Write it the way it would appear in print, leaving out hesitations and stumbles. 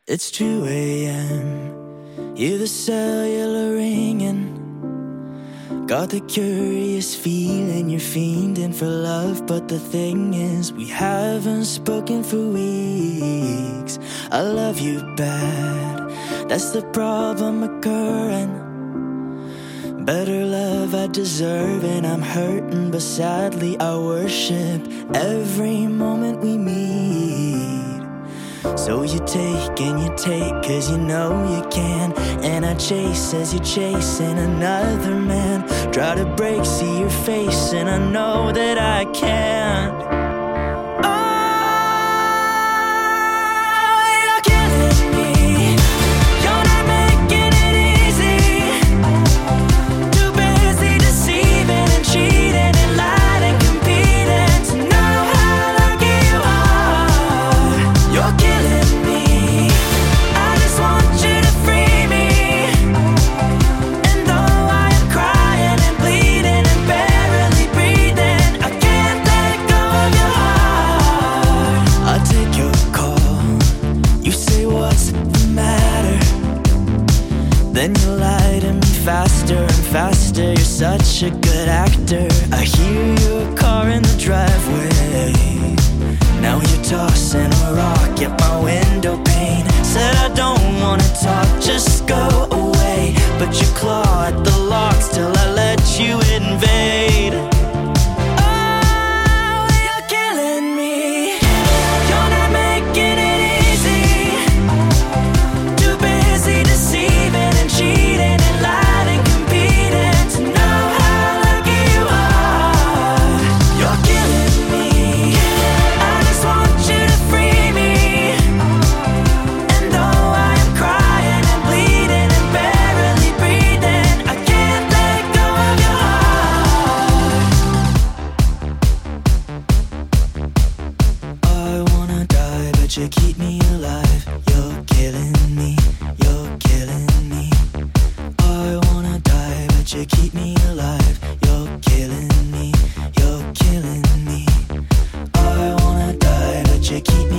It's 2 a.m. Hear the cellular ringing. Got the curious feeling you're fiending for love. But the thing is, we haven't spoken for weeks. I love you bad, that's the problem occurring. Better love I deserve, and I'm hurting, but sadly I worship every moment we meet. So you take and you take, cause you know you can. And I chase as you're chasing another man. Try to break, see your face, and I know that I can't. Then you lie to me faster and faster. You're such a good actor. I hear your car in the driveway. Now you're tossing a rock at my window pane. Said I don't wanna talk, just go away. But you claw at the locks till I let you invade. You keep me alive, you're killing me, you're killing me. I wanna die, but you keep me alive, you're killing me, you're killing me. I wanna die, but you keep me